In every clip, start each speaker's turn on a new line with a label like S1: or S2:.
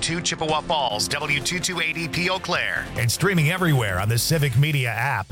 S1: W2 Chippewa Falls, W228EP Eau Claire, and streaming everywhere on the Civic Media app.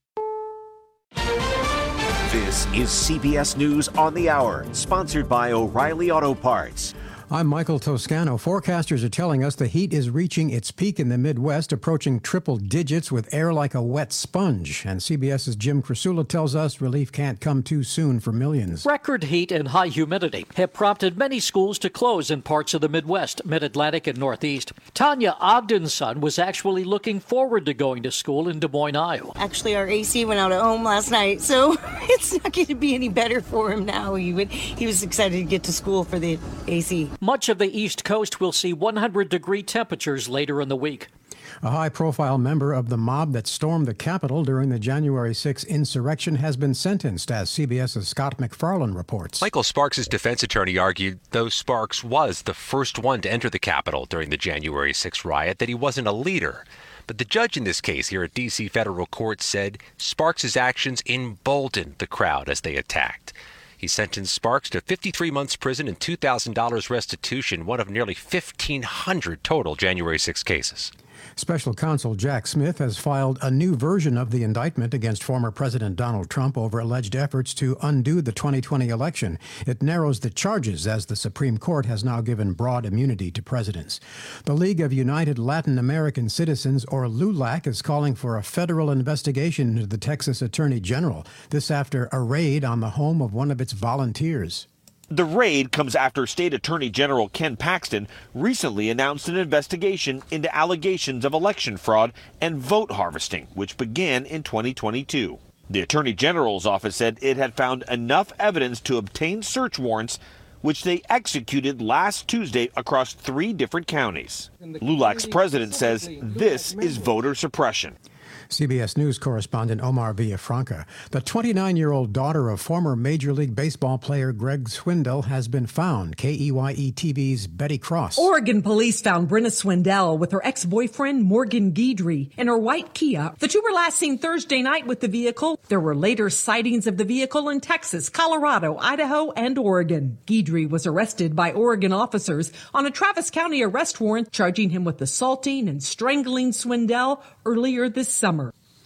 S2: This is CBS News on the Hour, sponsored by O'Reilly Auto Parts.
S3: I'm Michael Toscano. Forecasters are telling us the heat is reaching its peak in the Midwest, approaching triple digits with air like a wet sponge. And CBS's Jim Krasula tells us relief can't come too soon for millions.
S4: Record heat and high humidity have prompted many schools to close in parts of the Midwest, Mid-Atlantic, and Northeast. Tanya Ogden's son was actually looking forward to going to school in Des Moines, Iowa.
S5: Actually, our AC went out at home last night, so it's not going to be any better for him now. He was excited to get to school for the AC.
S4: Much of the East Coast will see 100-degree temperatures later in the week.
S3: A high-profile member of the mob that stormed the Capitol during the January 6 insurrection has been sentenced, as CBS's Scott McFarlane reports.
S6: Michael Sparks' defense attorney argued, though Sparks was the first one to enter the Capitol during the January 6 riot, that he wasn't a leader. But the judge in this case here at D.C. federal court said Sparks' actions emboldened the crowd as they attacked. He sentenced Sparks to 53 months prison and $2,000 restitution, one of nearly 1,500 total January 6 cases.
S3: Special counsel Jack Smith has filed a new version of the indictment against former President Donald Trump over alleged efforts to undo the 2020 election. It narrows the charges as the Supreme Court has now given broad immunity to presidents. The League of United Latin American Citizens, or LULAC, is calling for a federal investigation into the Texas Attorney General. This after a raid on the home of one of its volunteers.
S7: The raid comes after State Attorney General Ken Paxton recently announced an investigation into allegations of election fraud and vote harvesting, which began in 2022. The Attorney General's office said it had found enough evidence to obtain search warrants, which they executed last Tuesday across 3 different counties. LULAC's president says this is voter suppression.
S3: CBS News correspondent Omar Villafranca. The 29-year-old daughter of former Major League Baseball player Greg Swindell has been found. KEYE-TV's Betty Cross.
S8: Oregon police found Brenna Swindell with her ex-boyfriend Morgan Guidry in her white Kia. The two were last seen Thursday night with the vehicle. There were later sightings of the vehicle in Texas, Colorado, Idaho, and Oregon. Guidry was arrested by Oregon officers on a Travis County arrest warrant charging him with assaulting and strangling Swindell earlier this summer.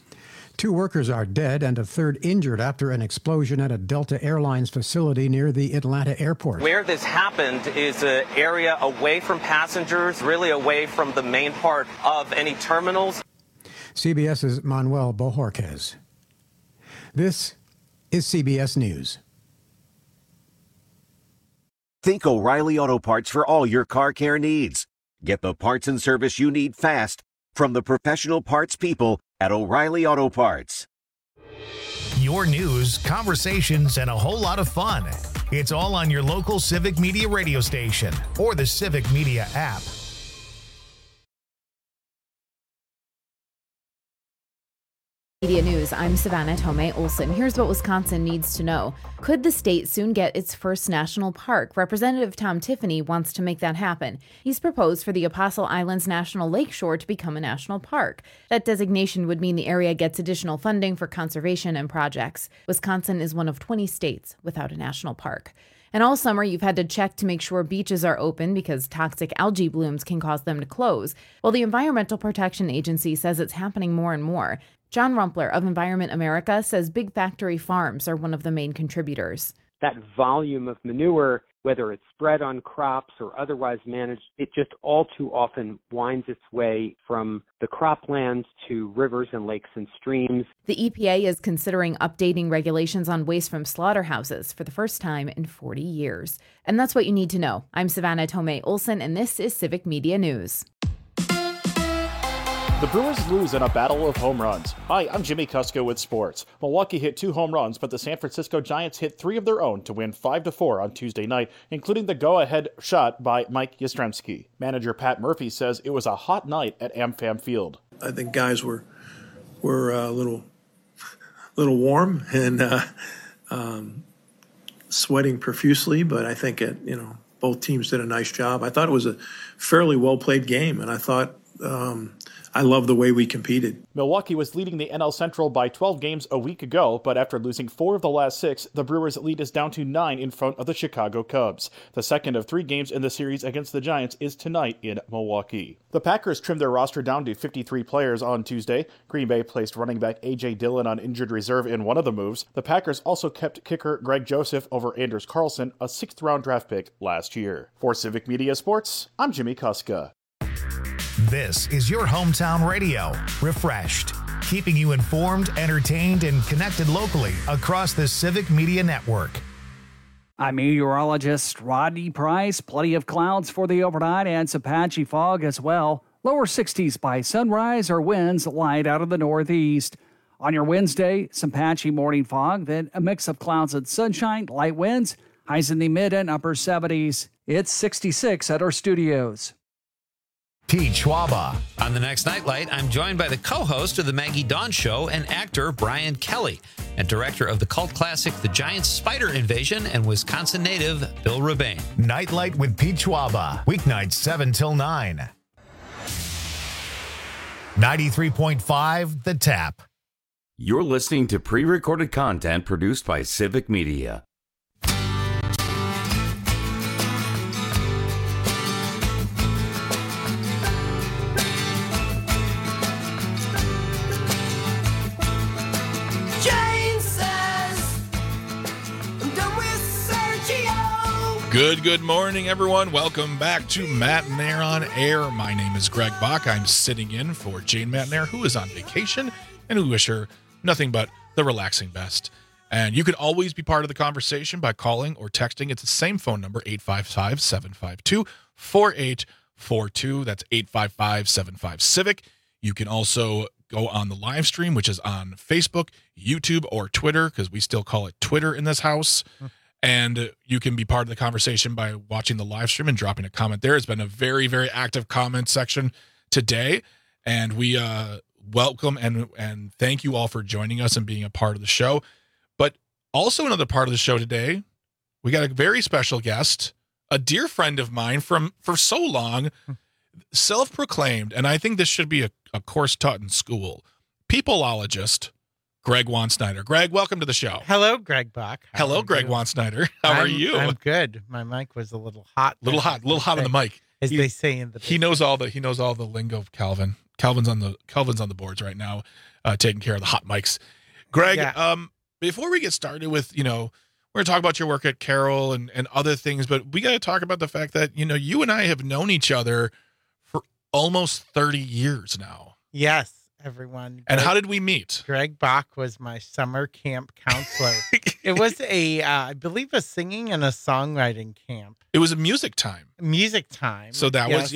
S3: 2 workers are dead and a third injured after an explosion at a Delta Airlines facility near the Atlanta airport.
S9: Where this happened is an area away from passengers, really away from the main part of any terminals.
S3: CBS's Manuel Bojorquez. This is CBS News.
S2: Think O'Reilly Auto Parts for all your car care needs. Get the parts and service you need fast from the professional parts people at O'Reilly Auto Parts.
S1: Your news, conversations, and a whole lot of fun. It's all on your local Civic Media radio station or the Civic Media app.
S10: Media News, I'm Savannah Tomei Olson. Here's what Wisconsin needs to know. Could the state soon get its first national park? Representative Tom Tiffany wants to make that happen. He's proposed for the Apostle Islands National Lakeshore to become a national park. That designation would mean the area gets additional funding for conservation and projects. Wisconsin is one of 20 states without a national park. And all summer, you've had to check to make sure beaches are open because toxic algae blooms can cause them to close. Well, the Environmental Protection Agency says it's happening more and more. John Rumpler of Environment America says big factory farms are one of the main contributors.
S11: That volume of manure, whether it's spread on crops or otherwise managed, it just all too often winds its way from the croplands to rivers and lakes and streams.
S10: The EPA is considering updating regulations on waste from slaughterhouses for the first time in 40 years. And that's what you need to know. I'm Savannah Tomei Olson, and this is Civic Media News.
S12: The Brewers lose in a battle of home runs. Hi, I'm Jimmy Kusko with sports. Milwaukee hit 2 home runs, but the San Francisco Giants hit 3 of their own to win 5-4 on Tuesday night, including the go-ahead shot by Mike Yastrzemski. Manager Pat Murphy says it was a hot night at AmFam Field.
S13: I think guys were a little warm and sweating profusely, but I think both teams did a nice job. I thought it was a fairly well-played game, and I thought I love the way we competed.
S12: Milwaukee was leading the NL Central by 12 games a week ago, but after losing 4 of the last 6, the Brewers' lead is down to 9 in front of the Chicago Cubs. The second of 3 games in the series against the Giants is tonight in Milwaukee. The Packers trimmed their roster down to 53 players on Tuesday. Green Bay placed running back A.J. Dillon on injured reserve in one of the moves. The Packers also kept kicker Greg Joseph over Anders Carlson, a 6th-round draft pick last year. For Civic Media Sports, I'm Jimmy Kuska.
S1: This is your hometown radio, Refreshed, keeping you informed, entertained, and connected locally across the Civic Media Network.
S14: I'm meteorologist Rodney Price. Plenty of clouds for the overnight and some patchy fog as well. Lower 60s by sunrise or winds light out of the northeast. On your Wednesday, some patchy morning fog, then a mix of clouds and sunshine, light winds, highs in the mid and upper 70s. It's 66 at our studios.
S1: Pete Schwaba.
S15: On the next Nightlight, I'm joined by the co-host of the Maggie Dawn Show and actor Brian Kelly, and director of the cult classic The Giant Spider Invasion and Wisconsin native Bill Rebane.
S1: Nightlight with Pete Schwaba, weeknights 7 till 9. 93.5 The Tap.
S16: You're listening to pre-recorded content produced by Civic Media.
S17: Good morning, everyone. Welcome back to Matt and Air on Air. My name is Greg Bach. I'm sitting in for Jane Matt and Air, who is on vacation, and we wish her nothing but the relaxing best. And you can always be part of the conversation by calling or texting. It's the same phone number, 855-752-4842. That's 855-75-CIVIC. You can also go on the live stream, which is on Facebook, YouTube, or Twitter, because we still call it Twitter in this house. And you can be part of the conversation by watching the live stream and dropping a comment there. It's been a very, very active comment section today. And we welcome and thank you all for joining us and being a part of the show. But also another part of the show today, we got a very special guest, a dear friend of mine for so long, self-proclaimed, and I think this should be a course taught in school, peopleologist, Greg Wansnyder. Greg, welcome to the show.
S18: Hello, Greg Bach.
S17: Hello, Greg Wansnyder. How are you?
S18: I'm good. My mic was a little hot.
S17: A little hot on the mic.
S18: As they say in the business.
S17: He knows all the lingo of Calvin. Calvin's on the boards right now, taking care of the hot mics. Greg, before we get started with, we're going to talk about your work at Carroll and other things, but we got to talk about the fact that, you and I have known each other for almost 30 years now.
S18: Yes. Everyone.
S17: And how did we meet?
S18: Greg Bach was my summer camp counselor. It was I believe a singing and a songwriting camp.
S17: It was a music time.
S18: Music time.
S17: So that was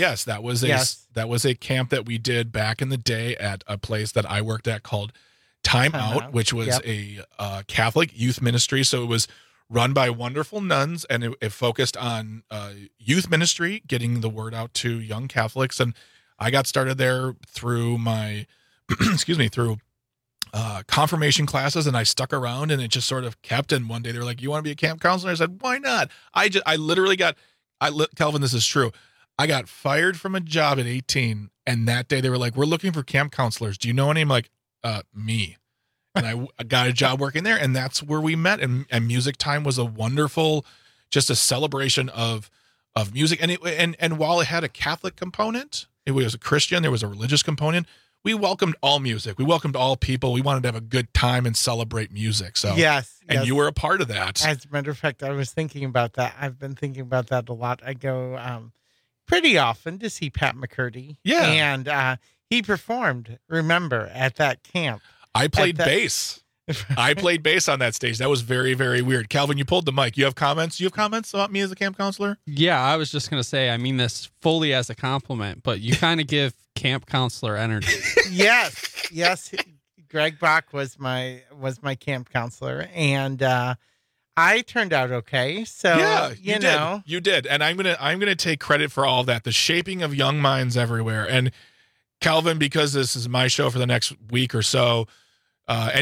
S17: a camp that we did back in the day at a place that I worked at called Time Out, which was a Catholic youth ministry. So it was run by wonderful nuns, and it focused on youth ministry, getting the word out to young Catholics. And I got started there through my through confirmation classes, and I stuck around, and it just sort of kept. And one day they were like, "You want to be a camp counselor?" I said, "Why not?" I literally Calvin, this is true. I got fired from a job at 18, and that day they were like, "We're looking for camp counselors. Do you know any?" I'm like, me. And I got a job working there, and that's where we met. And Music Time was a wonderful, just a celebration of music. And while it had a Catholic component, it was a Christian, there was a religious component. We welcomed all music. We welcomed all people. We wanted to have a good time and celebrate music. So
S18: yes.
S17: You were a part of that.
S18: As a matter of fact, I was thinking about that. I've been thinking about that a lot. I go pretty often to see Pat McCurdy.
S17: Yeah.
S18: And he performed, remember, at that camp.
S17: I played bass. I played bass on that stage. That was very, very weird. Calvin, you pulled the mic. You have comments? You have comments about me as a camp counselor?
S19: Yeah, I was just going to say, I mean this fully as a compliment, but you kind of give camp counselor energy.
S18: Yes. Greg Bach was my camp counselor, and I turned out okay. So
S17: yeah, you did, and I'm gonna take credit for all of that. The shaping of young minds everywhere, and Calvin, because this is my show for the next week or so.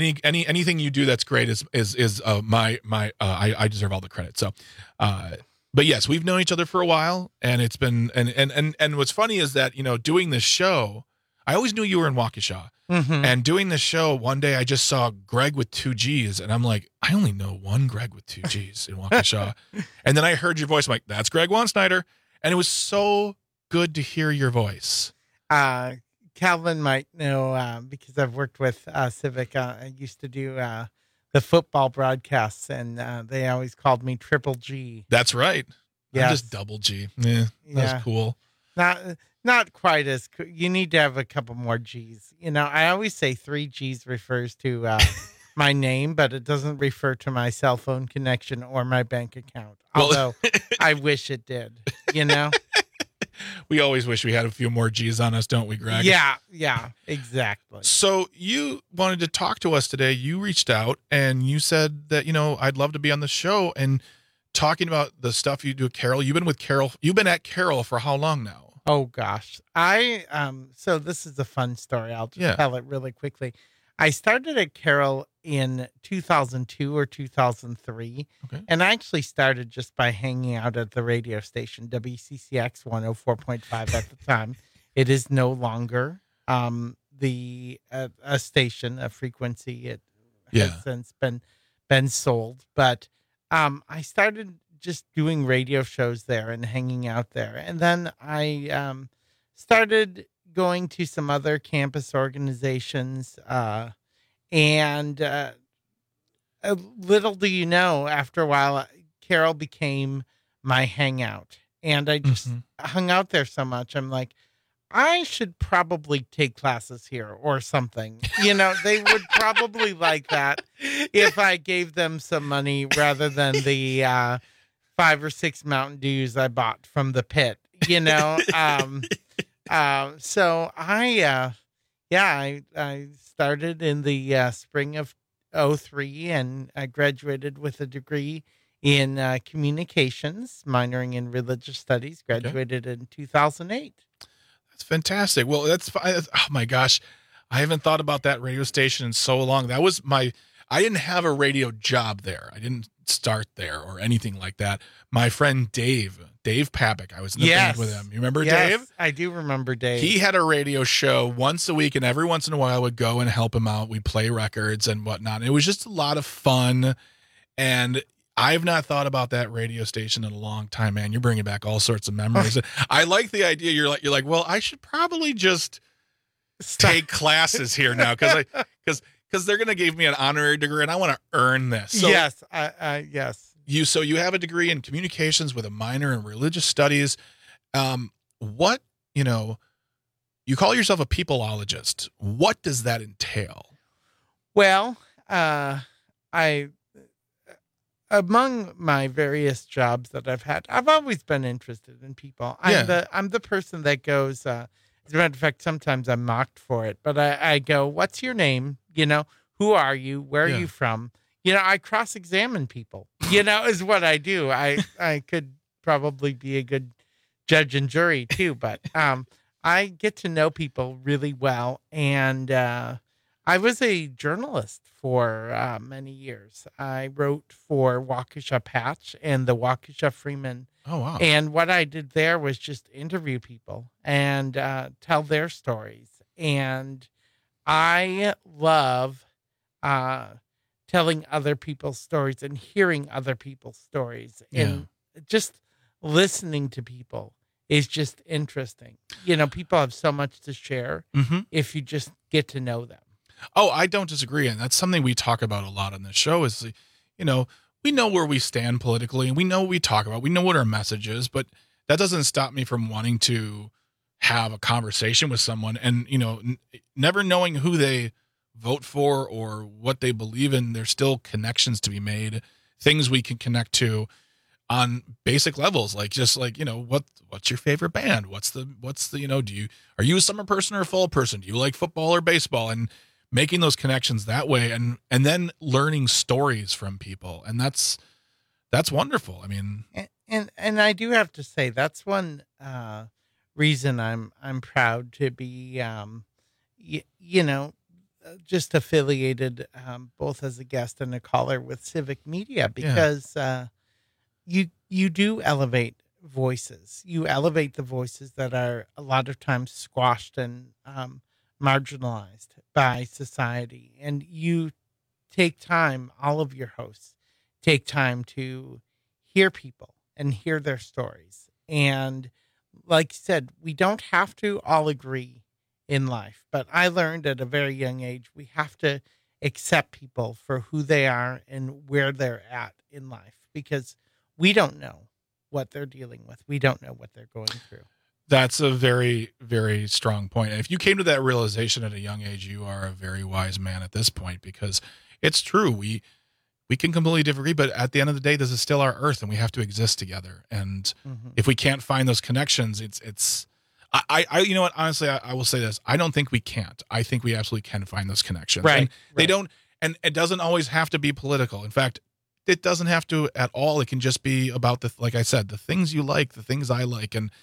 S17: Anything you do that's great is I deserve all the credit. So But yes, we've known each other for a while, and it's been and what's funny is that, doing this show, I always knew you were in Waukesha.
S18: Mm-hmm.
S17: And doing this show, one day I just saw Greg with 2 G's, and I'm like, I only know one Greg with 2 G's in Waukesha. And then I heard your voice. I'm like, that's Greg Wansnyder. And it was so good to hear your voice.
S18: Calvin might know because I've worked with Civic. I used to do the football broadcasts, and they always called me Triple G.
S17: That's right.
S18: Yes.
S17: I'm just Double G. Yeah, that's cool.
S18: Not quite as cool. You need to have a couple more G's. I always say 3 G's refers to my name, but it doesn't refer to my cell phone connection or my bank account. Although I wish it did,
S17: We always wish we had a few more G's on us, don't we, Greg?
S18: Yeah, exactly.
S17: So you wanted to talk to us today. You reached out and you said that, I'd love to be on the show and talking about the stuff you do with Carol. You've been at Carol for how long now?
S18: Oh gosh. So this is a fun story. I'll just tell it really quickly. I started at Carol in 2002 or 2003.
S17: Okay.
S18: And I actually started just by hanging out at the radio station, WCCX 104.5 at the time. It is no longer a station, a frequency. It has since been sold. But I started just doing radio shows there and hanging out there. And then I started going to some other campus organizations. And little do you know, after a while, Carol became my hangout. And I just hung out there so much. I'm like, I should probably take classes here or something. They would probably like that if I gave them some money rather than the 5 or 6 Mountain Dews I bought from the pit, So I started in the spring of 2003, and I graduated with a degree in communications, minoring in religious studies, graduated in 2008.
S17: That's fantastic. Well, oh my gosh. I haven't thought about that radio station in so long. I didn't have a radio job there. I didn't start there or anything like that. My friend Dave Papick, I was in the band with him. You remember Dave?
S18: I do remember Dave.
S17: He had a radio show once a week, and every once in a while I would go and help him out. We'd play records and whatnot. And it was just a lot of fun. And I've not thought about that radio station in a long time, man. You're bringing back all sorts of memories. I like the idea. You're like, well, I should probably just take classes here now because they're going to give me an honorary degree and I want to earn this. So
S18: yes. Yes.
S17: So you have a degree in communications with a minor in religious studies. You call yourself a peopleologist. What does that entail?
S18: Well, among my various jobs that I've had, I've always been interested in people. I'm the person that goes, as a matter of fact, sometimes I'm mocked for it, but I go, what's your name? Who are you? Where are you from? I cross-examine people, is what I do. I could probably be a good judge and jury too, but I get to know people really well. And I was a journalist for many years. I wrote for Waukesha Patch and the Waukesha Freeman.
S17: Oh, wow.
S18: And what I did there was just interview people and tell their stories. And I love telling other people's stories and hearing other people's stories. And just listening to people is just interesting. People have so much to share if you just get to know them.
S17: Oh, I don't disagree. And that's something we talk about a lot on this show is, we know where we stand politically and we know what we talk about. We know what our message is, but that doesn't stop me from wanting to have a conversation with someone and, never knowing who they vote for or what they believe in. There's still connections to be made, things we can connect to on basic levels, what's your favorite band? What's the are you a summer person or a fall person? Do you like football or baseball? And making those connections that way and then learning stories from people. And that's wonderful. I mean,
S18: and I do have to say that's one reason I'm proud to be, just affiliated both as a guest and a caller with Civic Media because you you do elevate voices. You elevate the voices that are a lot of times squashed and marginalized by society. And you take time, all of your hosts take time to hear people and hear their stories. And like you said, we don't have to all agree in life, but I learned at a very young age, we have to accept people for who they are and where they're at in life, because we don't know what they're dealing with. We don't know what they're going through.
S17: That's a very, very strong point. And if you came to that realization at a young age, you are a very wise man at this point, because it's true. We can completely disagree, but at the end of the day, this is still our earth and we have to exist together. And if we can't find those connections, I you know what, honestly, I will say this. I don't think we can't. I think we absolutely can find those connections.
S18: Right.
S17: And they don't, and it doesn't always have to be political. In fact, it doesn't have to at all. It can just be about like I said, the things you like, the things I like. And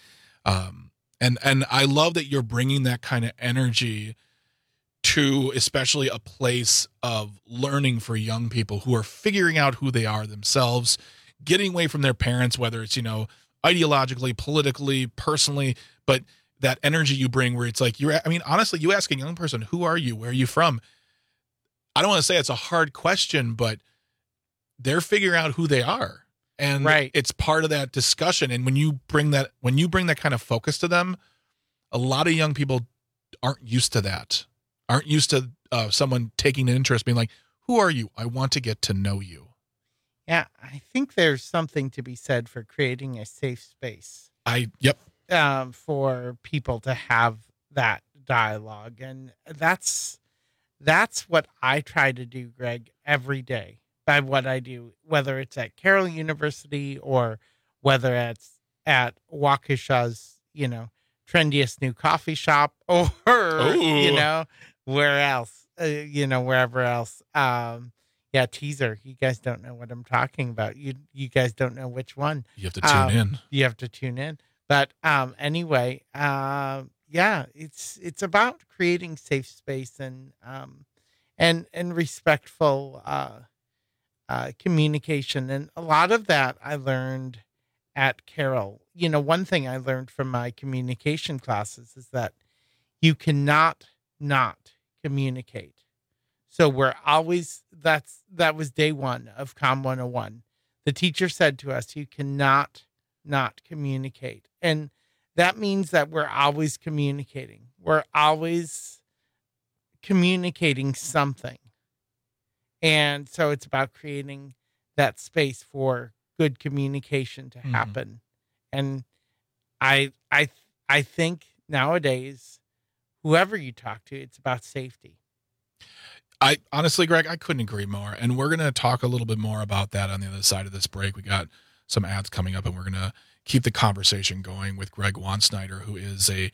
S17: I love that you're bringing that kind of energy to especially a place of learning for young people who are figuring out who they are themselves, getting away from their parents, whether it's, ideologically, politically, personally, but that energy you bring where it's like, honestly, you ask a young person, who are you? Where are you from? I don't want to say it's a hard question, but they're figuring out who they are. And it's part of that discussion. And when you bring that kind of focus to them, a lot of young people aren't used to that, aren't used to someone taking an interest, being like, who are you? I want to get to know you.
S18: Yeah, I think there's something to be said for creating a safe space. For people to have that dialogue. And that's what I try to do, Greg, every day. By what I do, whether it's at Carroll University or whether it's at Waukesha's, trendiest new coffee shop, or, where else, wherever else. Teaser. You guys don't know what I'm talking about. You guys don't know which one.
S17: You have to tune in.
S18: You have to tune in. But anyway, it's about creating safe space and respectful communication. And a lot of that I learned at Carroll. One thing I learned from my communication classes is that you cannot not communicate. So we're always, that was day one of Com 101. The teacher said to us, you cannot not communicate. And that means that we're always communicating. We're always communicating something. And so it's about creating that space for good communication to happen. And I think nowadays, whoever you talk to, it's about safety.
S17: I honestly, Greg, I couldn't agree more. And we're going to talk a little bit more about that on the other side of this break. We got some ads coming up, and we're going to keep the conversation going with Greg Wansnyder, who is a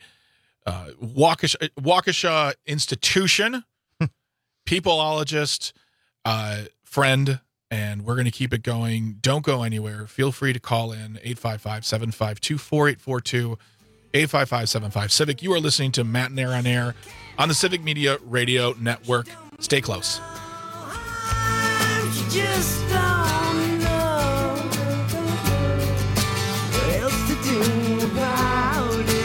S17: Waukesha institution, peopleologist, friend, and we're going to keep it going. Don't go anywhere. Feel free to call in 855-752-4842, 855-75-CIVIC. You are listening to Matt and Air on Air on the Civic Media Radio Network. Stay close.
S20: Just don't know what else to do about it.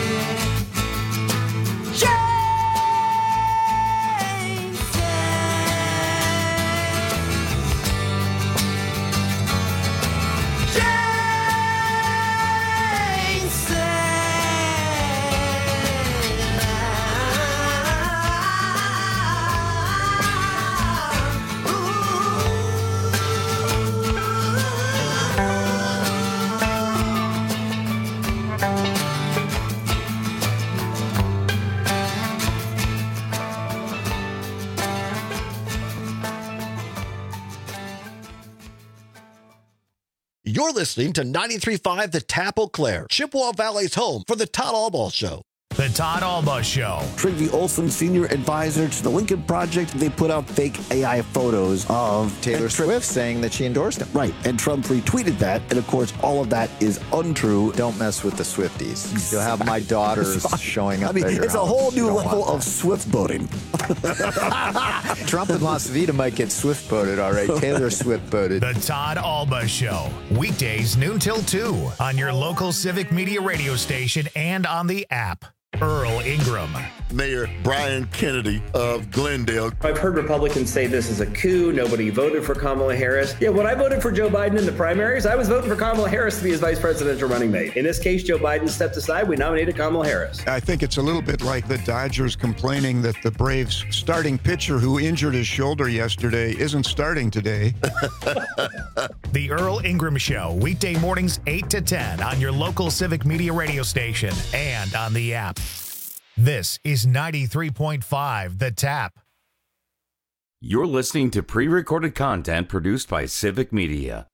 S21: You're listening to 93.5 The Tap Eau Claire, Chippewa Valley's home for the Todd Albaugh Show.
S1: The Todd Alba Show.
S21: Trygve Olson, senior advisor to the Lincoln Project, they put out fake AI photos of
S22: Taylor Swift saying that she endorsed him.
S21: Right, and Trump retweeted that, and of course, all of that is untrue.
S22: Don't mess with the Swifties. You'll have my daughters showing up.
S21: I mean,
S22: at your
S21: it's a
S22: house.
S21: whole new
S22: You don't
S21: level
S22: want
S21: of Swift boating.
S22: Trump in Las Vegas might get Swift boated, all right. Taylor Swift boated.
S1: The Todd Alba Show. Weekdays noon till 2 on your local Civic Media radio station and on the app. Earl Ingram.
S23: Mayor Brian Kennedy of Glendale.
S24: I've heard Republicans say this is a coup. Nobody voted for Kamala Harris. Yeah, when I voted for Joe Biden in the primaries, I was voting for Kamala Harris to be his vice presidential running mate. In this case, Joe Biden stepped aside. We nominated Kamala Harris.
S25: I think it's a little bit like the Dodgers complaining that the Braves starting pitcher who injured his shoulder yesterday isn't starting today.
S1: The Earl Ingram Show, weekday mornings 8 to 10 on your local Civic Media radio station and on the app. This is 93.5 The Tap.
S16: You're listening to pre-recorded content produced by Civic Media.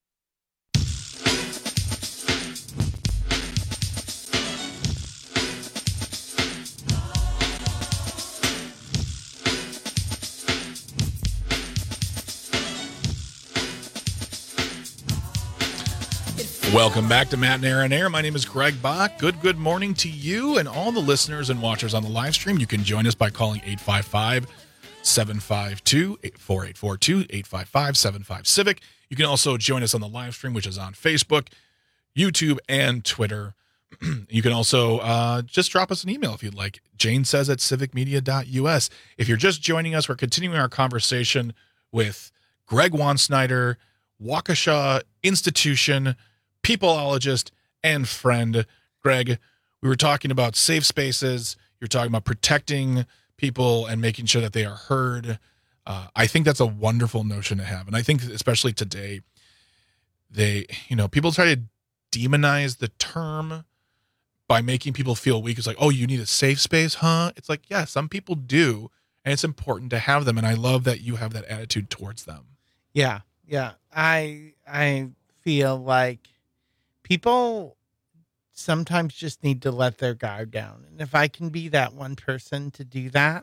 S17: Welcome back to Matt and Aaron Air. My name is Greg Bach. Good morning to you and all the listeners and watchers on the live stream. You can join us by calling 855-752-4842, 855-75-CIVIC. You can also join us on the live stream, which is on Facebook, YouTube, and Twitter. You can also just drop us an email if you'd like. Jane says at civicmedia.us. If you're just joining us, we're continuing our conversation with Greg Wansnyder, Waukesha Institution peopleologist and friend. Greg, we were talking about safe spaces. You're talking about protecting people and making sure that they are heard. I think that's a wonderful notion to have. And I think especially today, people try to demonize the term by making people feel weak. It's like, oh, you need a safe space, huh? It's like, yeah, some people do. And it's important to have them. And I love that you have that attitude towards them.
S18: Yeah. Yeah. I feel like people sometimes just need to let their guard down. And if I can be that one person to do that,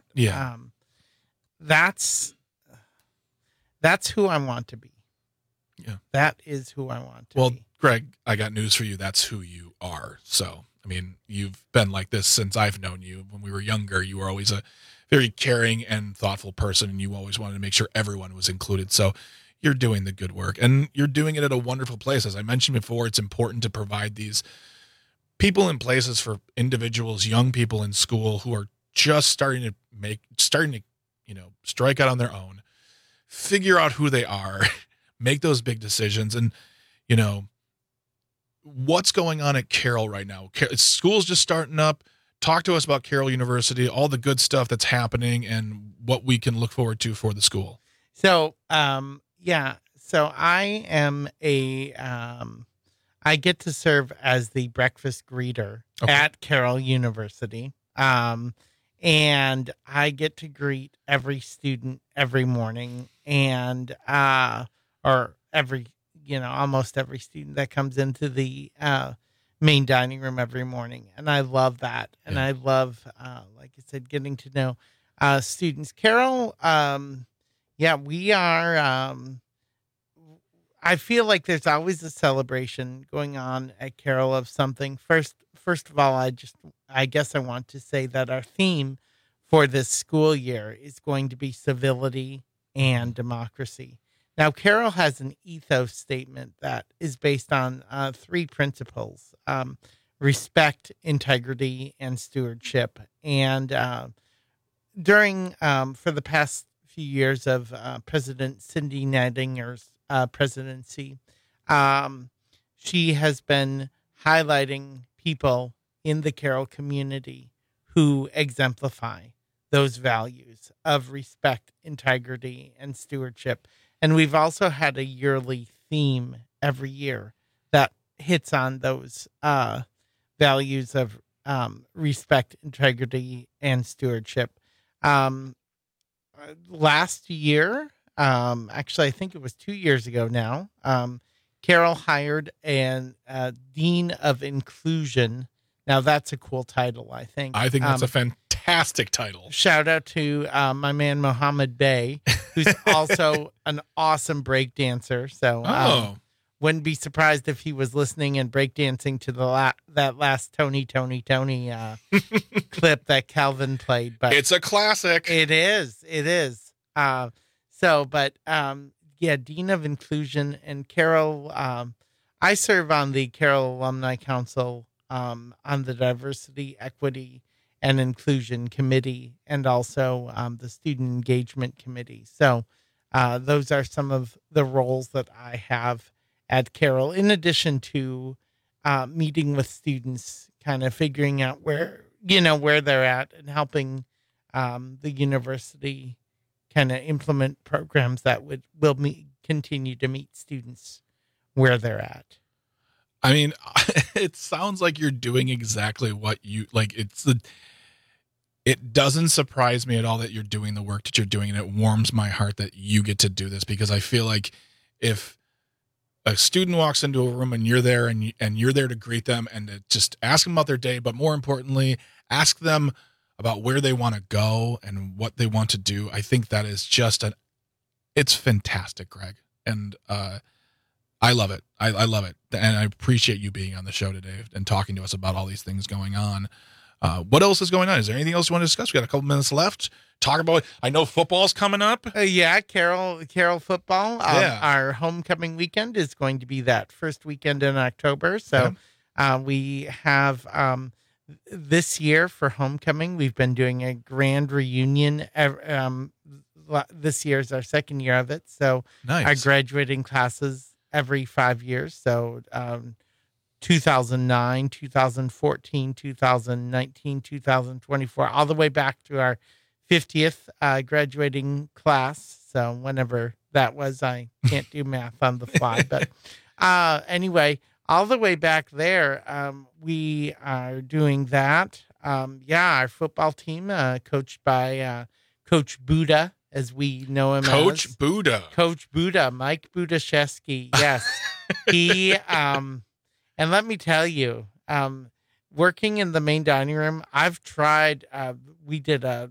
S18: that's who I want to be.
S17: Yeah.
S18: That is who I want to be.
S17: Well, Greg, I got news for you. That's who you are. So, I mean, you've been like this since I've known you. When we were younger, you were always a very caring and thoughtful person, and you always wanted to make sure everyone was included. So you're doing the good work, and you're doing it at a wonderful place. As I mentioned before, it's important to provide these people in places for individuals, young people in school who are just starting to strike out on their own, figure out who they are, make those big decisions. And, what's going on at Carroll right now? School's just starting up. Talk to us about Carroll University, all the good stuff that's happening and what we can look forward to for the school.
S18: So, so I am I get to serve as the breakfast greeter at Carroll University. And I get to greet every student every morning and, almost every student that comes into the, main dining room every morning. And I love that. And I love, like I said, getting to know, students. Carroll, we are, I feel like there's always a celebration going on at Carroll of something. First of all, I guess I want to say that our theme for this school year is going to be civility and democracy. Now, Carroll has an ethos statement that is based on 3 principles: respect, integrity, and stewardship. And during for the past few years of President Cindy Nedinger's presidency, she has been highlighting people in the Carroll community who exemplify those values of respect, integrity, and stewardship. And we've also had a yearly theme every year that hits on those values of respect, integrity, and stewardship. Last year, actually, I think it was 2 years ago now, Carroll hired a dean of inclusion Now, that's a cool title, I think.
S17: I think that's a fantastic title.
S18: Shout out to my man, Mohammed Bey, who's also an awesome break dancer. So wouldn't be surprised if he was listening and breakdancing to that last Tony clip that Calvin played. But
S17: it's a classic.
S18: It is. Dean of Inclusion and Carroll. I serve on the Carroll Alumni Council on the Diversity, Equity, and Inclusion Committee, and also the Student Engagement Committee. So those are some of the roles that I have at Carroll, in addition to meeting with students, kind of figuring out where they're at and helping the university kind of implement programs that will continue to meet students where they're at.
S17: I mean, it sounds like you're doing exactly what you like. It doesn't surprise me at all that you're doing the work that you're doing, and it warms my heart that you get to do this, because I feel like if a student walks into a room and you're there and you're there to greet them and to just ask them about their day, but more importantly, ask them about where they want to go and what they want to do. I think that is it's fantastic, Greg. And I love it. I love it. And I appreciate you being on the show today and talking to us about all these things going on. What else is going on? Is there anything else you want to discuss? We got a couple minutes left. Talk about, I know football's coming up.
S18: Carroll football. Our homecoming weekend is going to be that first weekend in October. So we have this year for homecoming, we've been doing a grand reunion. This year is our second year of it. So
S17: nice.
S18: Our graduating classes every 5 years. So 2009, 2014, 2019, 2024, all the way back to our 50th graduating class. So whenever that was, I can't do math on the fly. But anyway, all the way back there, we are doing that. Our football team, coached by Coach Buddha, as we know him
S17: Coach
S18: as.
S17: Coach
S18: Buddha, Mike Budaszewski. Yes. He, and let me tell you, working in the main dining room, I've tried, we did a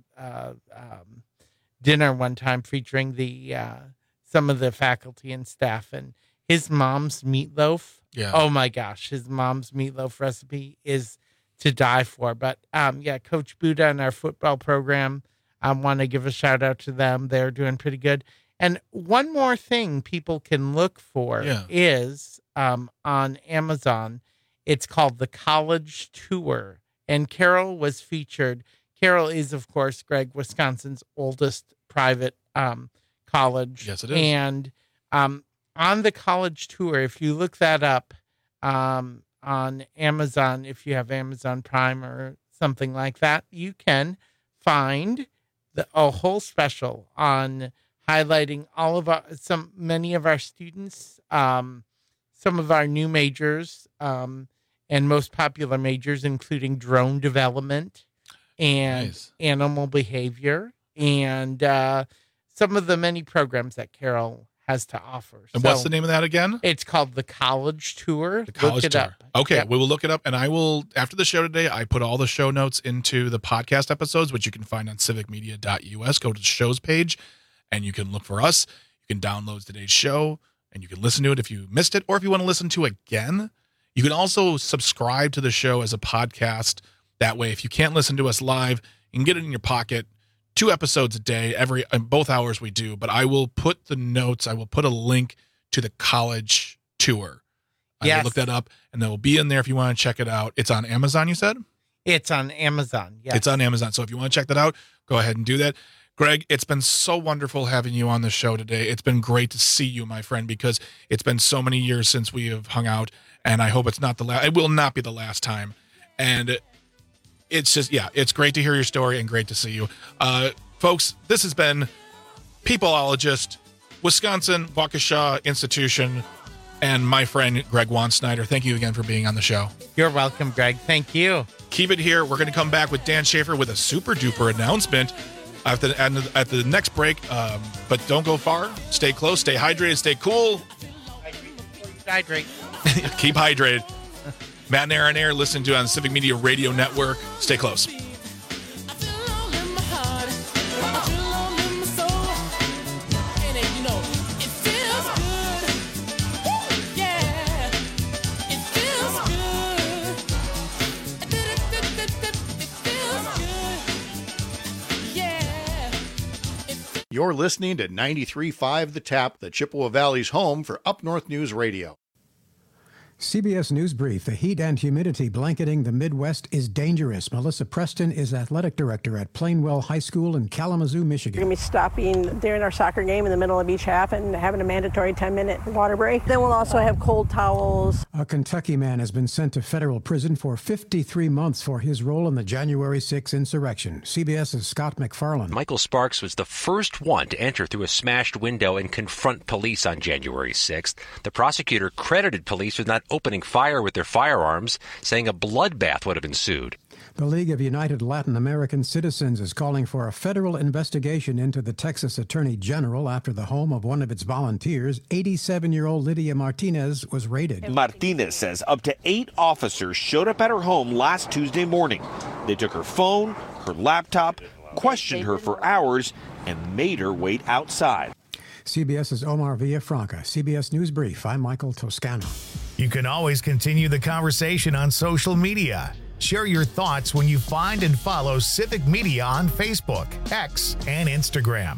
S18: dinner one time featuring some of the faculty and staff, and his mom's meatloaf.
S17: Yeah.
S18: Oh my gosh. His mom's meatloaf recipe is to die for. But Coach Buddha and our football program, I want to give a shout out to them. They're doing pretty good. And one more thing people can look for is on Amazon. It's called The College Tour. And Carroll was featured. Carroll is, of course, Greg, Wisconsin's oldest private college.
S17: Yes, it is.
S18: And on The College Tour, if you look that up on Amazon, if you have Amazon Prime or something like that, you can find a whole special on highlighting many of our students, some of our new majors, and most popular majors, including drone development and animal behavior, and some of the many programs that Carroll has to offer.
S17: And what's the name of that again?
S18: It's called The College Tour.
S17: The College
S18: Look it
S17: Tour.
S18: up.
S17: Okay,
S18: Yep.
S17: we will look it up, and I will, after the show today, I put all the show notes into the podcast episodes, which you can find on civicmedia.us. Go to the shows page, and you can look for us. You can download today's show, and you can listen to it if you missed it, or if you want to listen to it again. You can also subscribe to the show as a podcast. That way, if you can't listen to us live, you can get it in your pocket. 2 episodes a day, both hours we do, but I will put the notes, I will put a link to the College Tour. I will look that up, and it will be in there if you want to check it out. It's on Amazon, you said?
S18: It's on Amazon, yes.
S17: It's on Amazon, so if you want to check that out, go ahead and do that. Greg, it's been so wonderful having you on the show today. It's been great to see you, my friend, because it's been so many years since we have hung out, and I hope it's not the last. It will not be the last time. And it's just, it's great to hear your story and great to see you. Folks, this has been Peopleologist, Wisconsin Waukesha Institution, and my friend Greg Wansnyder. Thank you again for being on the show.
S18: You're welcome, Greg. Thank you.
S17: Keep it here. We're going to come back with Dan Schaefer with a super duper announcement at the next break. But don't go far. Stay close, stay hydrated, stay cool.
S18: Hydrate.
S17: Keep hydrated. Matt and Aaron Air, listening to it on the Civic Media Radio Network. Stay close.
S4: You're listening to 93.5 The Tap, the Chippewa Valley's home for Up North News Radio.
S3: CBS News Brief. The heat and humidity blanketing the Midwest is dangerous. Melissa Preston is athletic director at Plainwell High School in Kalamazoo, Michigan.
S5: We're going to be stopping during our soccer game in the middle of each half and having a mandatory 10-minute water break. Then we'll also have cold towels.
S3: A Kentucky man has been sent to federal prison for 53 months for his role in the January 6 insurrection. CBS's Scott McFarland.
S6: Michael Sparks was the first one to enter through a smashed window and confront police on January 6th. The prosecutor credited police with not opening fire with their firearms, saying a bloodbath would have ensued.
S3: The League of United Latin American Citizens is calling for a federal investigation into the Texas Attorney General after the home of one of its volunteers, 87-year-old Lydia Martinez, was raided.
S7: Martinez says up to 8 officers showed up at her home last Tuesday morning. They took her phone, her laptop, questioned her for hours, and made her wait outside.
S3: CBS's Omar Villafranca. CBS News Brief. I'm Michael Toscano.
S1: You can always continue the conversation on social media. Share your thoughts when you find and follow Civic Media on Facebook, X, and Instagram.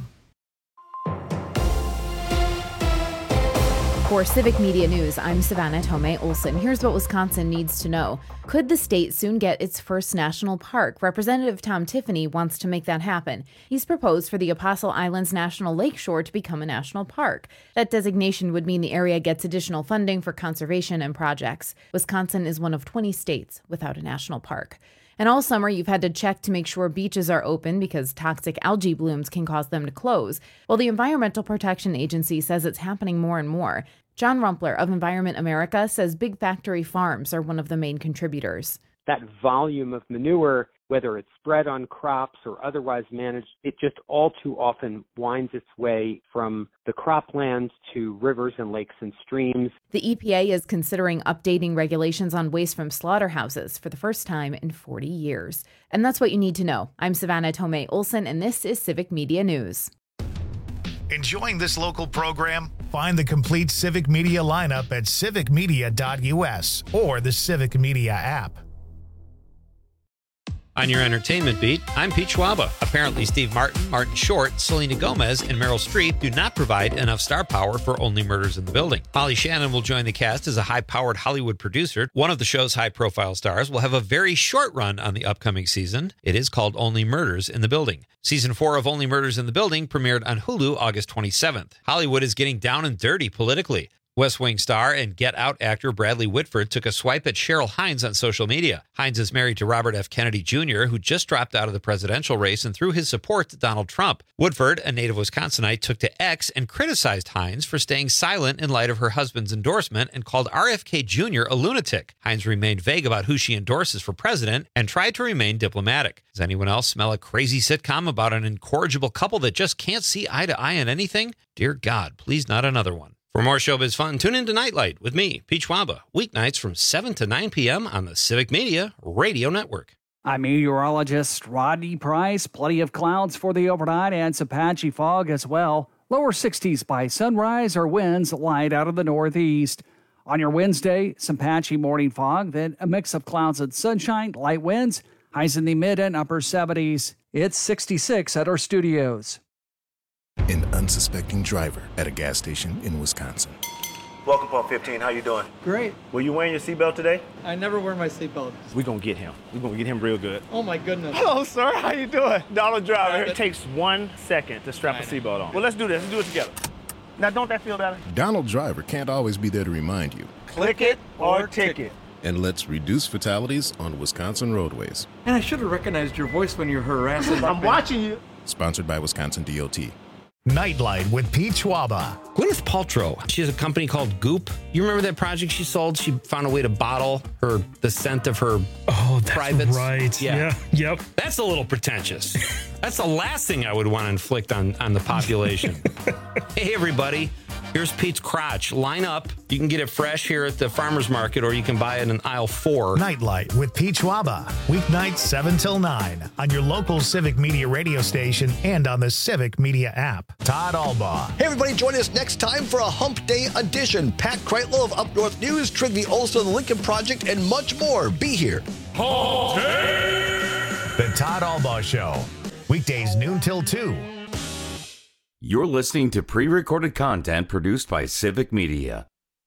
S10: For Civic Media News, I'm Savannah Tomei Olson. Here's what Wisconsin needs to know. Could the state soon get its first national park? Representative Tom Tiffany wants to make that happen. He's proposed for the Apostle Islands National Lakeshore to become a national park. That designation would mean the area gets additional funding for conservation and projects. Wisconsin is one of 20 states without a national park. And all summer, you've had to check to make sure beaches are open because toxic algae blooms can cause them to close. Well, the Environmental Protection Agency says it's happening more and more. John Rumpler of Environment America says big factory farms are one of the main contributors.
S11: That volume of manure, whether it's spread on crops or otherwise managed, it just all too often winds its way from the croplands to rivers and lakes and streams.
S10: The EPA is considering updating regulations on waste from slaughterhouses for the first time in 40 years. And that's what you need to know. I'm Savannah Tomei Olson, and this is Civic Media News.
S1: Enjoying this local program? Find the complete Civic Media lineup at civicmedia.us or the Civic Media app.
S15: On your entertainment beat, I'm Pete Schwaba. Apparently, Steve Martin, Martin Short, Selena Gomez, and Meryl Streep do not provide enough star power for Only Murders in the Building. Molly Shannon will join the cast as a high-powered Hollywood producer. One of the show's high-profile stars will have a very short run on the upcoming season. It is called Only Murders in the Building. Season 4 of Only Murders in the Building premiered on Hulu August 27th. Hollywood is getting down and dirty politically. West Wing star and Get Out actor Bradley Whitford took a swipe at Cheryl Hines on social media. Hines is married to Robert F. Kennedy Jr., who just dropped out of the presidential race and threw his support to Donald Trump. Woodford, a native Wisconsinite, took to X and criticized Hines for staying silent in light of her husband's endorsement and called RFK Jr. a lunatic. Hines remained vague about who she endorses for president and tried to remain diplomatic. Does anyone else smell a crazy sitcom about an incorrigible couple that just can't see eye to eye on anything? Dear God, please not another one. For more showbiz fun, tune in to Nightlight with me, Pete Schwaba, weeknights from 7 to 9 p.m. on the Civic Media Radio Network.
S14: I'm meteorologist Rodney Price. Plenty of clouds for the overnight and some patchy fog as well. Lower 60s by sunrise or winds light out of the northeast. On your Wednesday, some patchy morning fog, then a mix of clouds and sunshine, light winds, highs in the mid and upper 70s. It's 66 at our studios.
S8: An unsuspecting driver at a gas station in Wisconsin.
S26: Welcome, Pump 15. How you doing?
S27: Great.
S26: Were you wearing your seatbelt today?
S27: I never wear my seatbelt.
S26: We're going to get him. We're going to get him real good.
S27: Oh, my goodness.
S26: Hello, sir. How you doing? Donald Driver. It takes 1 second to strap a seatbelt on. Well, let's do this. Let's do it together. Now, don't that feel better?
S8: Donald Driver can't always be there to remind you.
S26: Click it or ticket.
S8: And let's reduce fatalities on Wisconsin roadways.
S27: And I should have recognized your voice when you're harassing.
S26: I'm watching you.
S8: Sponsored by Wisconsin DOT.
S1: Nightlight with Pete Schwaba.
S15: Gwyneth Paltrow, she has a company called Goop. You remember that project she sold? She found a way to bottle the scent of her privates.
S28: Right.
S15: Yeah.
S28: Yep.
S15: That's a little pretentious. That's the last thing I would want to inflict on the population. Hey, everybody.
S2: Here's Pete's Crotch. Line up. You can get it fresh here at the farmer's market, or you can buy it in aisle 4.
S1: Nightlight with Pete Schwaba. Weeknights 7 till 9 on your local Civic Media radio station and on the Civic Media app. Todd Albaugh.
S9: Hey, everybody, join us next time for a Hump Day edition. Pat Kreitlow of Up North News, Trygve Olson of the Lincoln Project, and much more. Be here.
S1: Hump Day! The Todd Albaugh Show. Weekdays noon till 2.
S16: You're listening to pre-recorded content produced by Civic Media.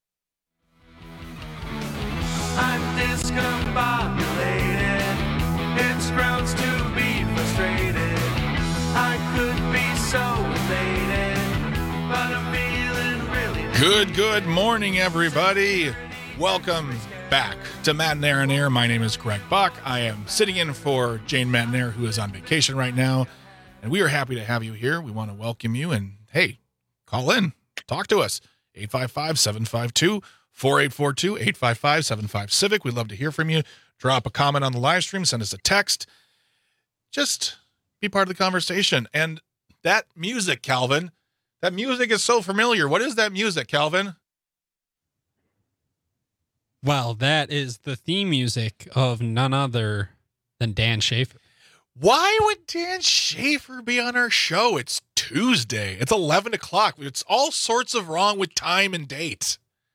S12: I'm discombobulated. It's grounds to be frustrated. I could be so elated, but I'm feeling really...
S17: Good morning, everybody. Welcome back to Matt and Aaron Air. My name is Greg Buck. I am sitting in for Jane Matnair, who is on vacation right now. And we are happy to have you here. We want to welcome you. And, hey, call in. Talk to us. 855-752-4842, 855-75-CIVIC. We'd love to hear from you. Drop a comment on the live stream. Send us a text. Just be part of the conversation. And that music, Calvin, that music is so familiar. What is that music, Calvin?
S13: Well, that is the theme music of none other than Dan Schaefer.
S17: Why would Dan Schaefer be on our show? It's Tuesday. It's 11 o'clock. It's all sorts of wrong with time and date.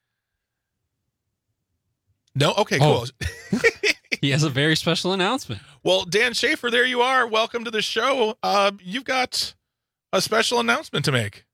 S17: No? Okay, cool.
S13: Oh. He has a very special announcement.
S17: Well, Dan Schaefer, there you are. Welcome to the show. You've got a special announcement to make.